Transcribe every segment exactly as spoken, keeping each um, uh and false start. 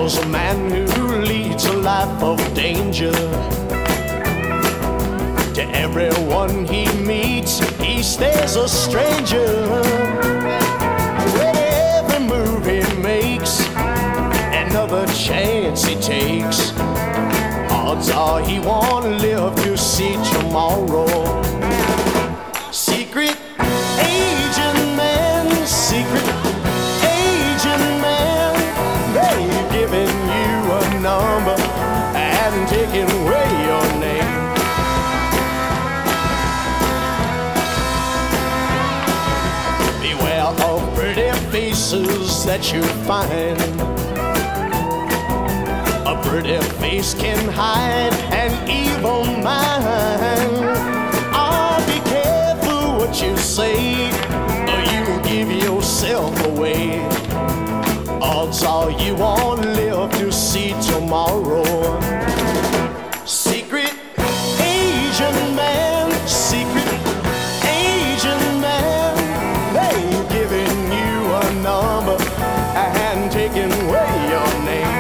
was a man who leads a life of danger. To everyone he meets, he stays a stranger. With every move he makes, another chance he takes, odds are he won't live to see tomorrow. Secret agent man, secret agent man, they've given you a number and taken away your name. Beware of pretty faces that you find. A pretty face can hide an evil mind. Oh, be careful what you say, or you'll give yourself away. Odds are you won't live to see tomorrow. Secret agent man, secret agent man, they've given you a number and taken away your name.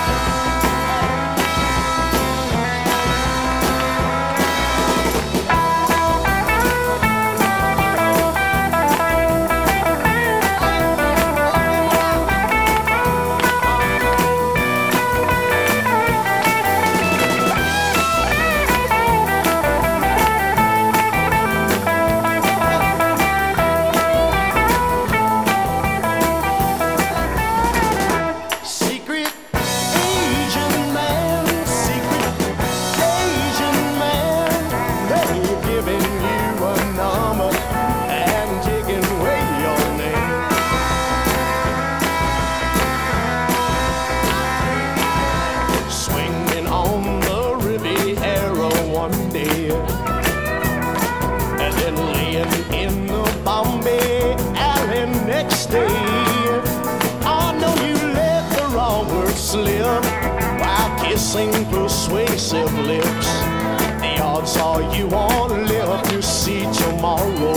Next day, I know you let the wrong word slip while kissing persuasive lips. The odds are you won't live to see tomorrow.